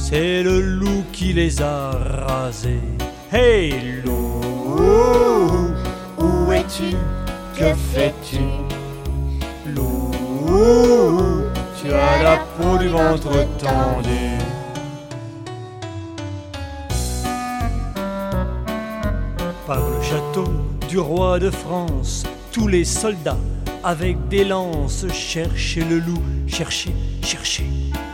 c'est le loup qui les a rasés. Hey loup, où es-tu? Que fais-tu? loup, tu as la peau du ventre tendue. Par le château du roi de France, tous les soldats avec des lances cherchaient le loup, cherchaient, cherchaient.